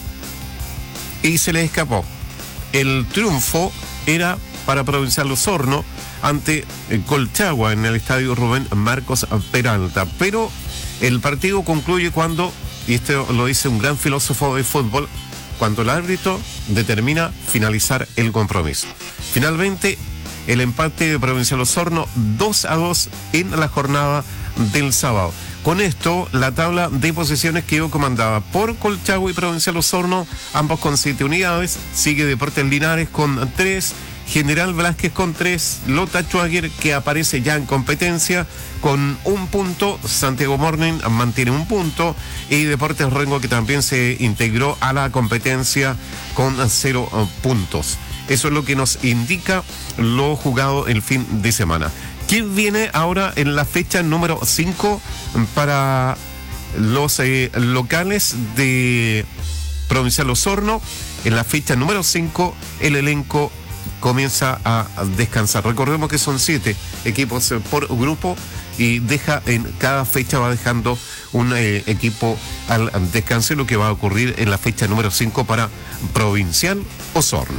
y se le escapó. El triunfo era para Provincial Osorno ante Colchagua en el estadio Rubén Marcos Peralta, pero el partido concluye cuando, y esto lo dice un gran filósofo de fútbol, cuando el árbitro determina finalizar el compromiso. Finalmente, el empate de Provincial Osorno dos a dos en la jornada del sábado. Con esto, la tabla de posiciones quedó comandada por Colchagua y Provincial Osorno, ambos con siete unidades. Sigue Deportes Linares con tres, General Velázquez con tres, Lota Schwager, que aparece ya en competencia, con un punto. Santiago Morning mantiene un punto, y Deportes Rengo, que también se integró a la competencia con cero puntos. Eso es lo que nos indica lo jugado el fin de semana. ¿Quién viene ahora en la fecha número cinco para los eh, locales de Provincial Osorno? En la fecha número cinco, el elenco comienza a descansar. Recordemos que son siete equipos por grupo, y deja en cada fecha va dejando un eh, equipo al descanso, lo que va a ocurrir en la fecha número cinco para Provincial Osorno.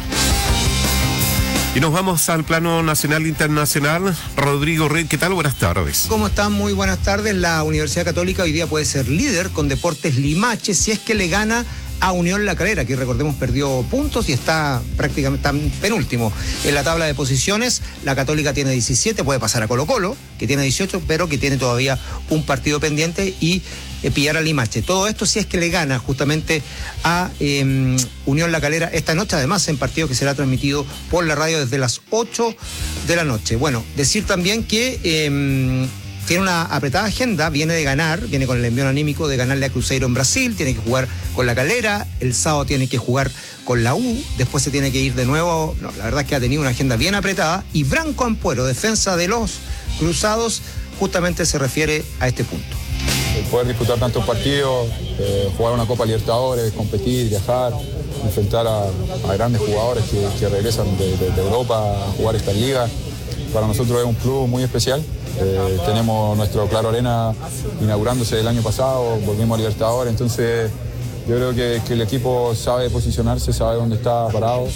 Y nos vamos al plano nacional e internacional. Rodrigo Rey, ¿qué tal? Buenas tardes. ¿Cómo están? Muy buenas tardes. La Universidad Católica hoy día puede ser líder con Deportes Limache si es que le gana a Unión La Calera, que recordemos perdió puntos y está prácticamente está penúltimo en la tabla de posiciones. La Católica tiene diecisiete, puede pasar a Colo Colo, que tiene dieciocho, pero que tiene todavía un partido pendiente, y eh, pillar a Limache. Todo esto si es que le gana justamente a eh, Unión La Calera esta noche, además en partido que será transmitido por la radio desde las ocho de la noche. Bueno, decir también que Eh, tiene una apretada agenda, viene de ganar, viene con el envío anímico de ganarle a Cruzeiro en Brasil, tiene que jugar con La Calera, el sábado tiene que jugar con la U, después se tiene que ir de nuevo. No, la verdad es que ha tenido una agenda bien apretada, y Branco Ampuero, defensa de los Cruzados, justamente se refiere a este punto. El poder disputar tantos partidos, eh, jugar una Copa Libertadores, competir, viajar, enfrentar a, a grandes jugadores que, que regresan de, de, de Europa a jugar esta liga, para nosotros es un club muy especial. Eh, tenemos nuestro Claro Arena inaugurándose el año pasado, volvimos a Libertadores, entonces yo creo que, que el equipo sabe posicionarse, sabe dónde está parado.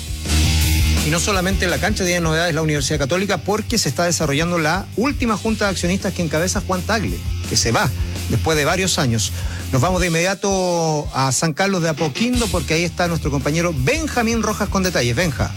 Y no solamente en la cancha tiene novedades la Universidad Católica, porque se está desarrollando la última junta de accionistas que encabeza Juan Tagle, que se va después de varios años. Nos vamos de inmediato a San Carlos de Apoquindo, porque ahí está nuestro compañero Benjamín Rojas con detalles. Benja.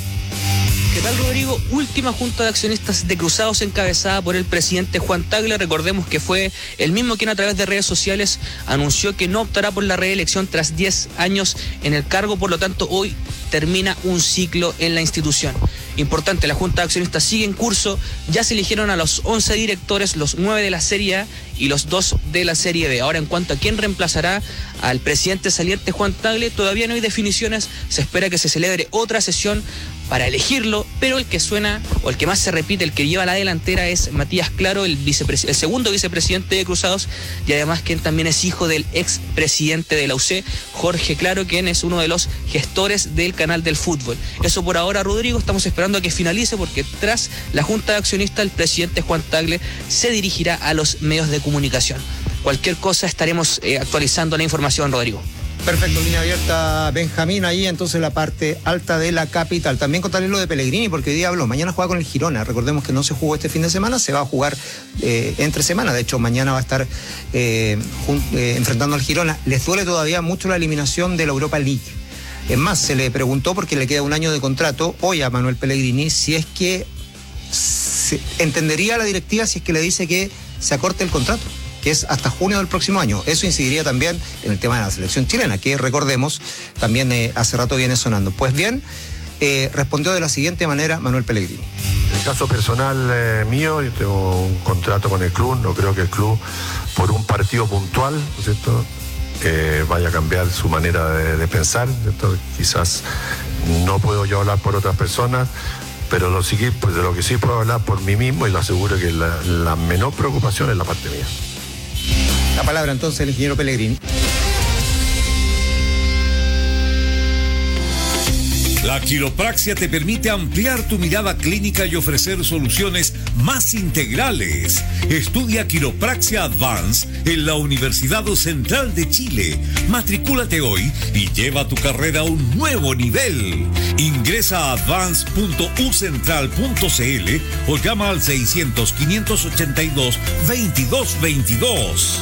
¿Qué tal, Rodrigo? Última junta de accionistas de Cruzados encabezada por el presidente Juan Tagle. Recordemos que fue el mismo quien a través de redes sociales anunció que no optará por la reelección tras diez años en el cargo, por lo tanto hoy termina un ciclo en la institución. Importante, la junta de accionistas sigue en curso, ya se eligieron a los once directores, los nueve de la Serie A y los dos de la Serie B. Ahora, en cuanto a quién reemplazará al presidente saliente Juan Tagle, todavía no hay definiciones, se espera que se celebre otra sesión para elegirlo, pero el que suena, o el que más se repite, el que lleva la delantera es Matías Claro, el, vicepres- el segundo vicepresidente de Cruzados, y además quien también es hijo del expresidente de la U C, Jorge Claro, quien es uno de los gestores del canal del fútbol. Eso por ahora, Rodrigo, estamos esperando a que finalice, porque tras la junta de accionistas el presidente Juan Tagle se dirigirá a los medios de comunicación. Cualquier cosa estaremos eh, actualizando la información, Rodrigo. Perfecto, línea abierta, Benjamín, ahí entonces la parte alta de la capital. También contarles lo de Pellegrini, porque hoy día habló, mañana juega con el Girona, recordemos que no se jugó este fin de semana, se va a jugar eh, entre semana, de hecho mañana va a estar eh, jun- eh, enfrentando al Girona. Les duele todavía mucho la eliminación de la Europa League. Es más, se le preguntó, porque le queda un año de contrato, hoy a Manuel Pellegrini, si es que se entendería la directiva si es que le dice que se acorte el contrato, que es hasta junio del próximo año. Eso incidiría también en el tema de la selección chilena, que recordemos, también eh, hace rato viene sonando. Pues bien, eh, respondió de la siguiente manera Manuel Pellegrini. En el caso personal eh, mío, yo tengo un contrato con el club, no creo que el club, por un partido puntual, ¿no es cierto?, eh, vaya a cambiar su manera de, de pensar, ¿cierto? Quizás no puedo yo hablar por otras personas, pero lo, sí, pues de lo que sí puedo hablar por mí mismo, y lo aseguro que la, la menor preocupación es la parte mía. La palabra entonces del ingeniero Pellegrini. La quiropraxia te permite ampliar tu mirada clínica y ofrecer soluciones más integrales. Estudia Quiropraxia Advance en la Universidad Central de Chile. Matricúlate hoy y lleva tu carrera a un nuevo nivel. Ingresa a advance punto u central punto c l o llama al seiscientos, quinientos ochenta y dos, veintidós veintidós.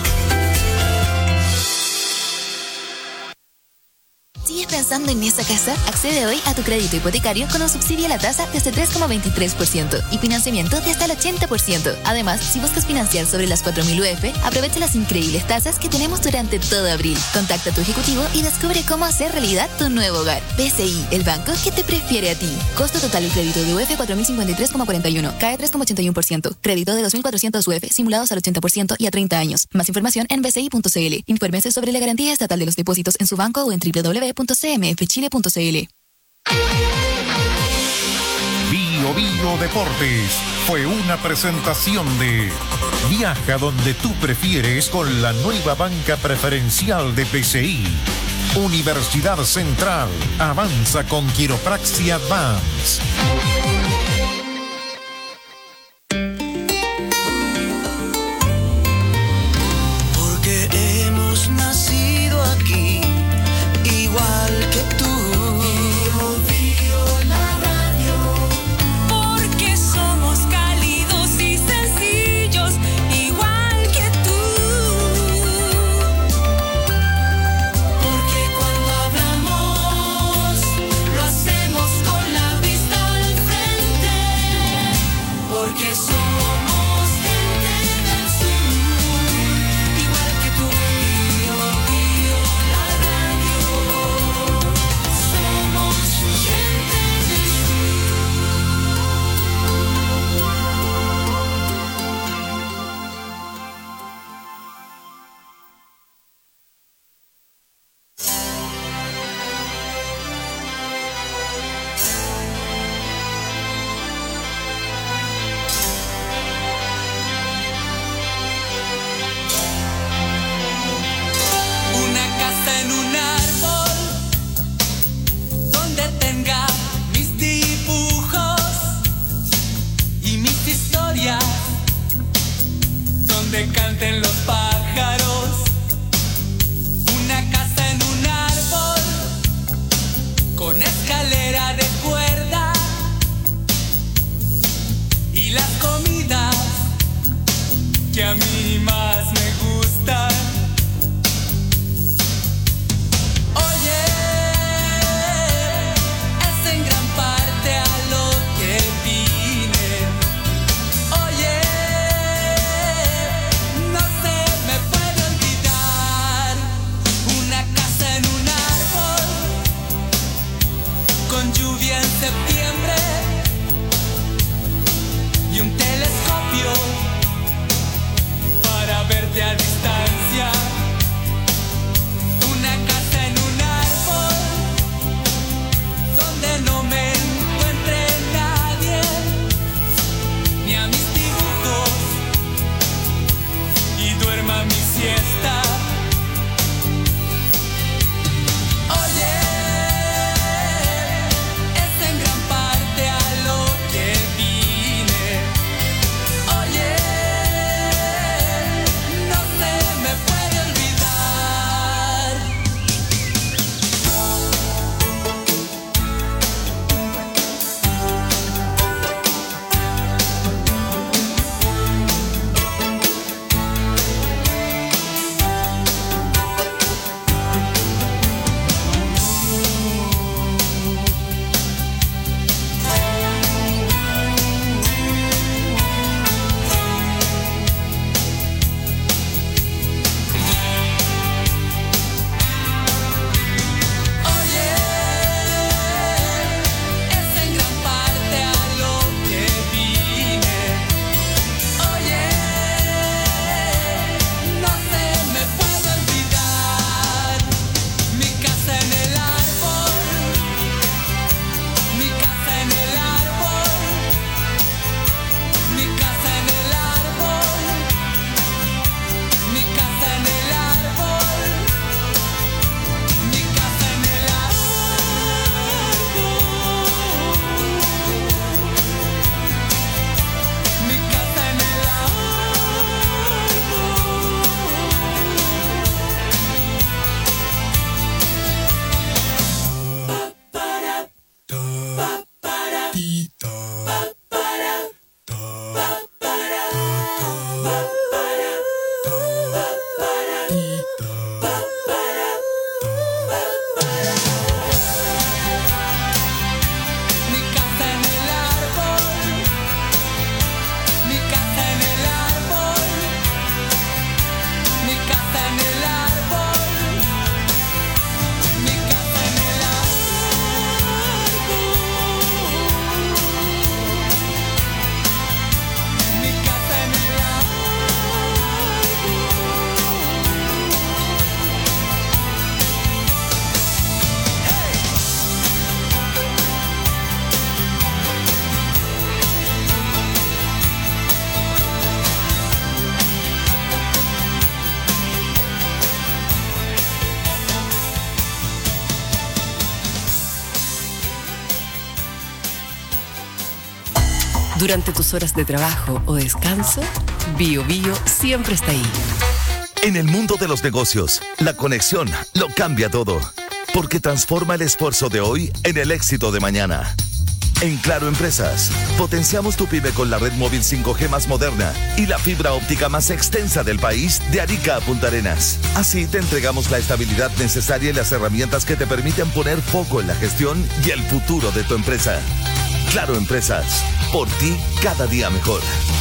¿Sigues pensando en esa casa? Accede hoy a tu crédito hipotecario con un subsidio a la tasa desde tres coma veintitrés por ciento y financiamiento de hasta el ochenta por ciento. Además, si buscas financiar sobre las cuatro mil U F, aprovecha las increíbles tasas que tenemos durante todo abril. Contacta a tu ejecutivo y descubre cómo hacer realidad tu nuevo hogar. B C I, el banco que te prefiere a ti. Costo total del crédito de U F cuatro mil cincuenta y tres coma cuarenta y uno, C A E tres coma ochenta y uno por ciento. Crédito de dos mil cuatrocientos U F simulados al ochenta por ciento y a treinta años. Más información en b c i punto c l. Infórmese sobre la garantía estatal de los depósitos en su banco o en doble u doble u doble u punto c m f chile punto c l. Bio Bio Deportes fue una presentación de Viaja donde tú prefieres con la nueva banca preferencial de P C I. Universidad Central avanza con Quiropraxia Advance. Porque hemos nacido aquí, igual que tú. Bio, Bio, la radio. Porque somos cálidos y sencillos, igual que tú. Porque cuando hablamos, lo hacemos con la vista al frente. Porque somos gente del sur, igual que tú. Bio, Bio, la radio. Somos gente del Una casa en un árbol donde tenga mis dibujos y mis historias, donde canten los pájaros. Una casa en un árbol con escalera de cuerda y las comidas que a mí más me gustan. Oye, es en gran parte a lo que vine. Oye, no se me puede olvidar una casa en un árbol con lluvia en septiembre y un telescopio para verte a distancia. Una casa en un árbol donde no me encuentre nadie, ni a mis dibujos, y duerma mi siesta. Oye, es en gran parte a lo que vine. Oye, no se Durante tus horas de trabajo o descanso, Bio Bio siempre está ahí. En el mundo de los negocios, la conexión lo cambia todo, porque transforma el esfuerzo de hoy en el éxito de mañana. En Claro Empresas, potenciamos tu pyme con la red móvil cinco G más moderna y la fibra óptica más extensa del país de Arica a Punta Arenas. Así te entregamos la estabilidad necesaria y las herramientas que te permiten poner foco en la gestión y el futuro de tu empresa. Claro Empresas, por ti cada día mejor.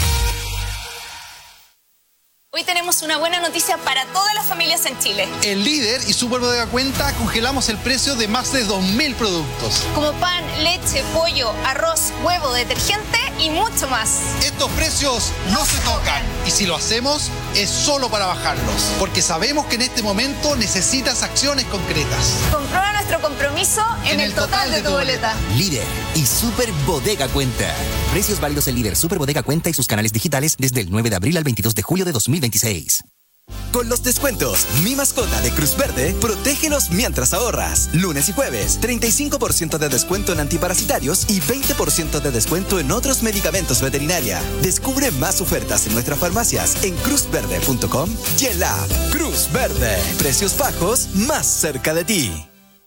Hoy tenemos una buena noticia para todas las familias en Chile. En Líder y Super Bodega Cuenta congelamos el precio de más de dos mil productos. Como pan, leche, pollo, arroz, huevo, detergente y mucho más. Estos precios no se tocan y si lo hacemos es solo para bajarlos, porque sabemos que en este momento necesitas acciones concretas. Comprueba nuestro compromiso en, en el, el total, total de, de tu boleta. boleta. Líder y Super Bodega Cuenta. Precios válidos en Líder, Super Bodega Cuenta y sus canales digitales desde el nueve de abril al veintidós de julio de dos mil veintiséis. Con los descuentos Mi Mascota de Cruz Verde, protégelos mientras ahorras. Lunes y jueves, treinta y cinco por ciento de descuento en antiparasitarios y veinte por ciento de descuento en otros medicamentos veterinaria. Descubre más ofertas en nuestras farmacias en cruz verde punto com y en la app Cruz Verde. Precios bajos más cerca de ti.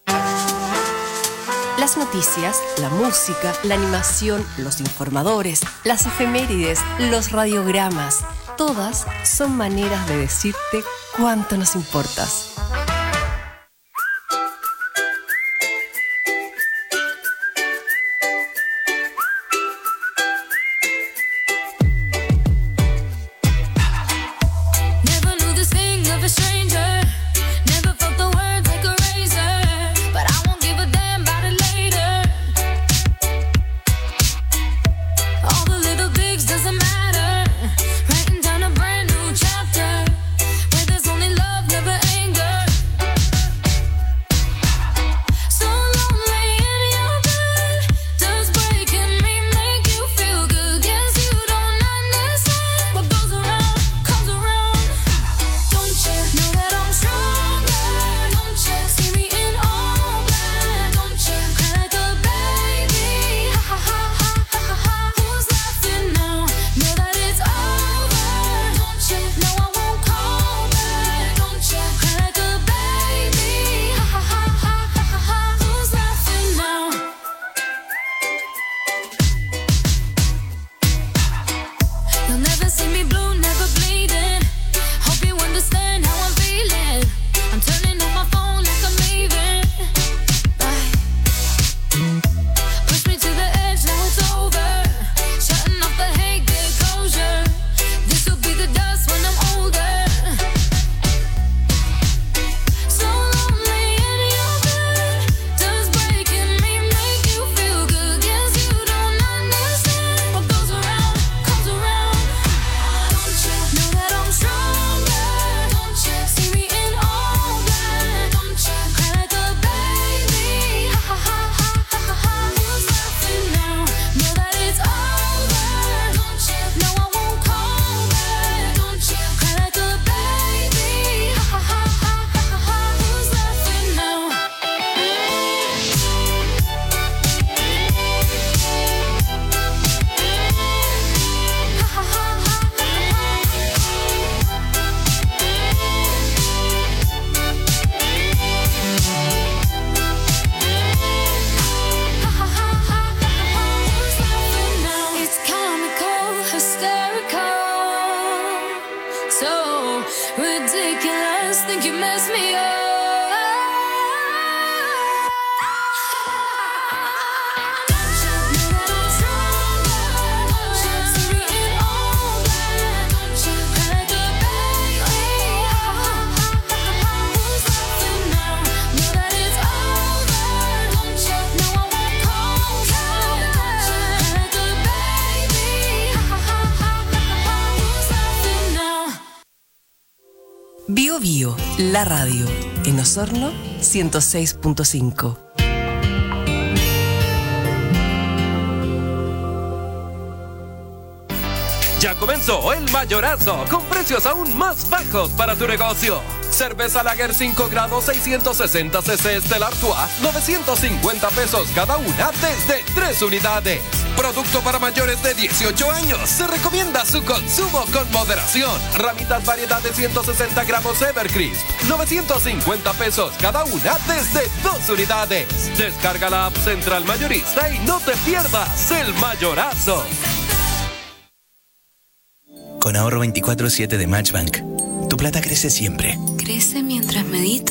Las noticias, la música, la animación, los informadores, las efemérides, los radiogramas, todas son maneras de decirte cuánto nos importas. Bio Bio, la radio, en Osorno ciento seis punto cinco. Ya comenzó el mayorazo con precios aún más bajos para tu negocio. Cerveza Lager cinco grados seiscientos sesenta centilitros Stella Artois, novecientos cincuenta pesos cada una desde tres unidades. Producto para mayores de dieciocho años. Se recomienda su consumo con moderación. Ramitas variedad de ciento sesenta gramos Evercrisp, novecientos cincuenta pesos cada una desde dos unidades. Descarga la app Central Mayorista y no te pierdas el mayorazo. Con ahorro veinticuatro siete de Matchbank, tu plata crece siempre. Crece mientras medito.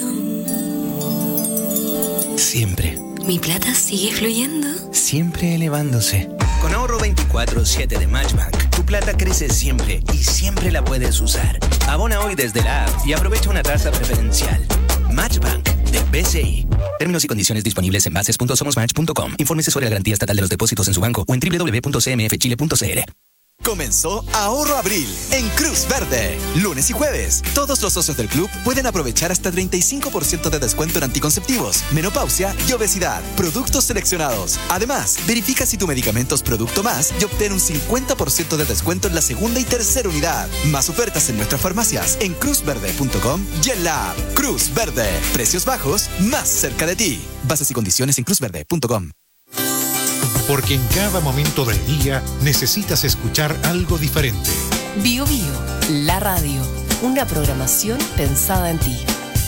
Siempre. Mi plata sigue fluyendo. Siempre elevándose. Con ahorro veinticuatro siete de Matchbank, tu plata crece siempre y siempre la puedes usar. Abona hoy desde la app y aprovecha una tasa preferencial. Matchbank de B C I. Términos y condiciones disponibles en bases punto somos match punto com. Infórmese sobre la garantía estatal de los depósitos en su banco o en doble u doble u doble u punto c m f chile punto c l. Comenzó Ahorro Abril en Cruz Verde. Lunes y jueves, todos los socios del club pueden aprovechar hasta treinta y cinco por ciento de descuento en anticonceptivos, menopausia y obesidad. Productos seleccionados. Además, verifica si tu medicamento es Producto Más y obtén un cincuenta por ciento de descuento en la segunda y tercera unidad. Más ofertas en nuestras farmacias en cruz verde punto com y en la app Cruz Verde. Precios bajos más cerca de ti. Bases y condiciones en cruz verde punto com. Porque en cada momento del día necesitas escuchar algo diferente. Bio Bio, la radio. Una programación pensada en ti.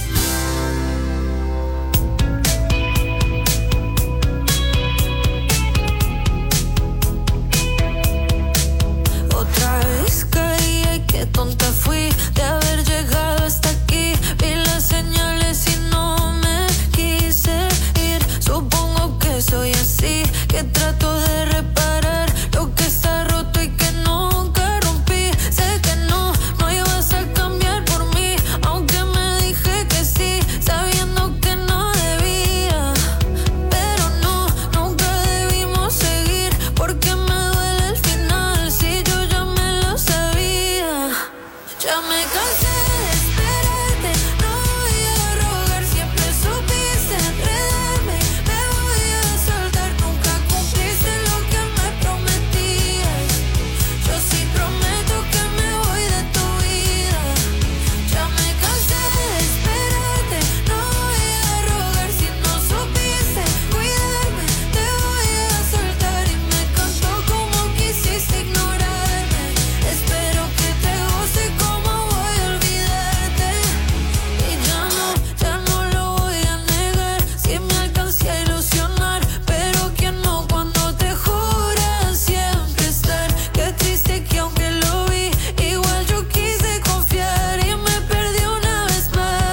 Otra vez caí, ay, qué tonta fui de haber llegado hasta aquí. Vi las señales y no me quise ir. Supongo que soy así, que trato de reparar lo que está roto y que nunca rompí. Sé que no, no ibas a cambiar por mí, aunque me dije que sí, sabiendo que no debía. Pero no, nunca debimos seguir, porque me duele el final, si yo ya me lo sabía. Ya me cansé de esperarte, no voy a rogar, siempre supiste enredarme. Me voy a soltar, nunca cumpliste lo que me prometías. Yo sí prometo que me voy de tu vida. Ya me cansé de esperarte, no voy a rogar, si no supiste cuidarme. Te voy a soltar y me encantó como quisiste ignorarme. Espero que te goce como voy a olvidarte. Y ya no, ya no lo voy a negar, si me alcancé a ilusionar. Pero quien no cuando te jura siempre estar. Qué triste que aunque lo vi, igual yo quise confiar y me perdí una vez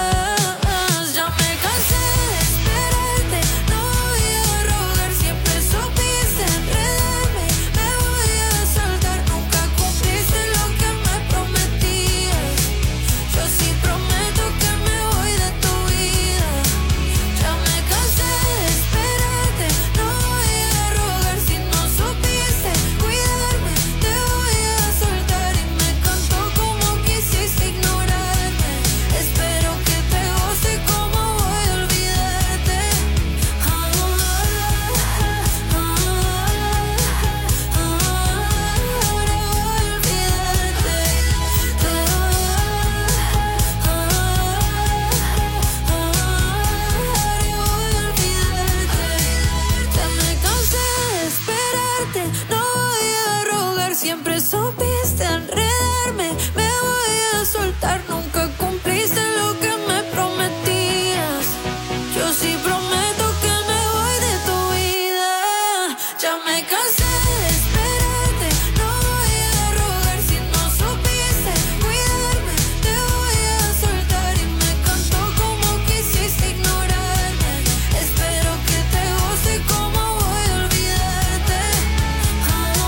más. Ya me cansé de esperarte, no voy a rogar, siempre supiste enredarme. Me voy a soltar, nunca cumpliste lo que me prometías. Yo sí prometo que me voy de tu vida. Ya me cansé de esperarte, no voy a rogar, si no supiste cuidarme. Te voy a soltar y me encantó como quisiste ignorarme. Espero que te goce como voy a olvidarte. Ahora voy a Ya me cansé de esperarte, no voy a rogar, siempre supiste enredarme. Me voy a soltar, nunca cumpliste lo que me prometías. Yo sí prometo que me voy de tu vida. Ya me cansé de esperarte, no voy a rogar, si no supiste cuidarme. Te voy a soltar y me encantó como quisiste ignorarme. Espero que te goce como voy a olvidarte. Ahora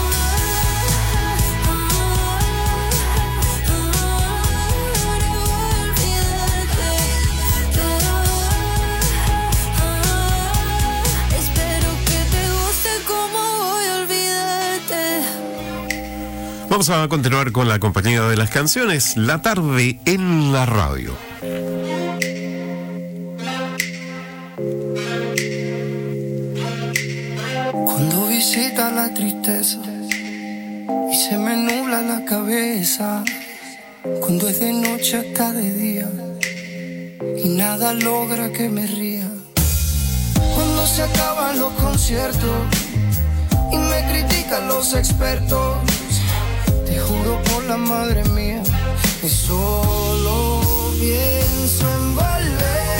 Vamos a continuar con la compañía de las canciones, la tarde en la radio. Cuando visita la tristeza y se me nubla la cabeza, cuando es de noche hasta de día y nada logra que me ría. Cuando se acaban los conciertos y me critican los expertos, te juro por la madre mía que solo pienso en volver,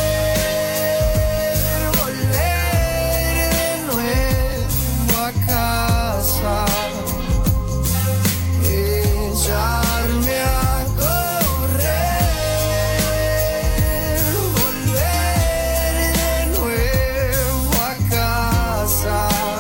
volver de nuevo a casa, echarme a correr, volver de nuevo a casa.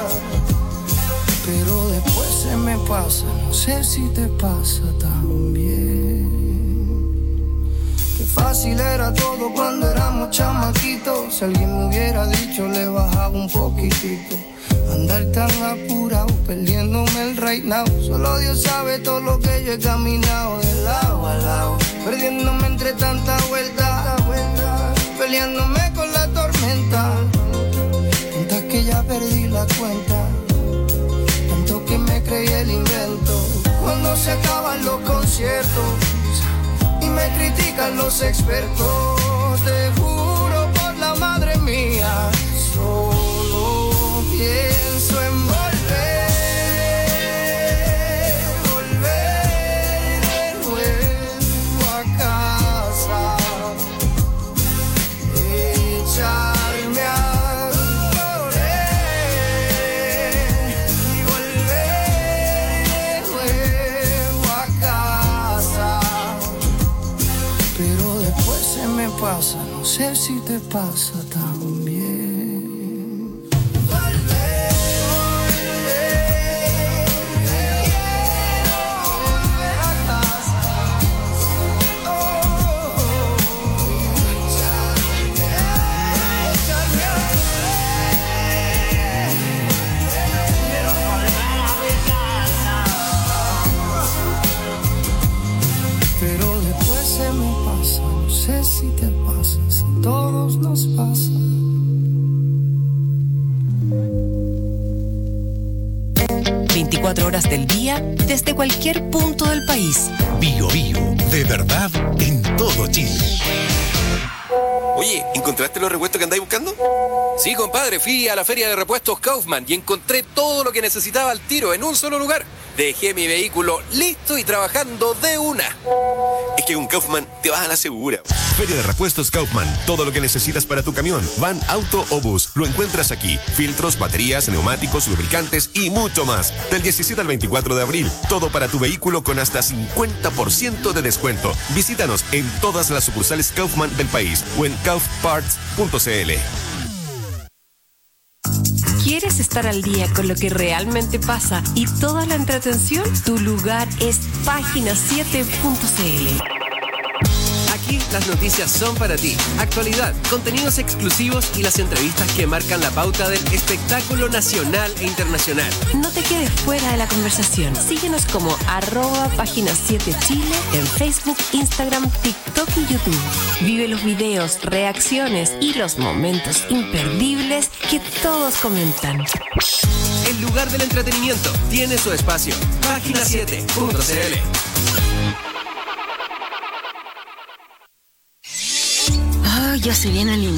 Pero después se me pasa, no sé si te pasa también. Qué fácil era todo cuando éramos chamaquitos. Si alguien me hubiera dicho le bajaba un poquitito. Andar tan apurado, perdiéndome el right now. Solo Dios sabe todo lo que yo he caminado de lado a lado, perdiéndome entre tanta vuelta, peleándome con la tormenta. Tantas que ya perdí la cuenta, tanto que me creí el invento. Cuando se acaban los conciertos y me critican los expertos, te juro por la madre mía, solo pienso en volver, volver de nuevo a casa, echarme a correr y volver de nuevo a casa. Pero después se me pasa, no sé si te pasa también. Pero después se me pasa, no sé si te pasa, si todos nos pasa. veinticuatro horas del día desde cualquier punto del país. Bio Bio, de verdad en todo Chile. Oye, ¿encontraste los repuestos que andáis buscando? Sí, compadre, fui a la feria de repuestos Kaufman y encontré todo lo que necesitaba al tiro en un solo lugar. Dejé mi vehículo listo y trabajando de una. Es que con Kaufman te vas a la segura. Feria de repuestos Kaufman. Todo lo que necesitas para tu camión, van, auto o bus, lo encuentras aquí. Filtros, baterías, neumáticos, lubricantes y mucho más. Del diecisiete al veinticuatro de abril. Todo para tu vehículo con hasta cincuenta por ciento de descuento. Visítanos en todas las sucursales Kaufman del país o en kaufparts punto c l. ¿Quieres estar al día con lo que realmente pasa y toda la entretención? Tu lugar es página siete punto c l. Aquí las noticias son para ti. Actualidad, contenidos exclusivos y las entrevistas que marcan la pauta del espectáculo nacional e internacional. No te quedes fuera de la conversación. Síguenos como arroba página siete Chile en Facebook, Instagram, TikTok y YouTube. Vive los videos, reacciones y los momentos imperdibles que todos comentan. El lugar del entretenimiento tiene su espacio. página siete punto c l. Oh, ya se viene el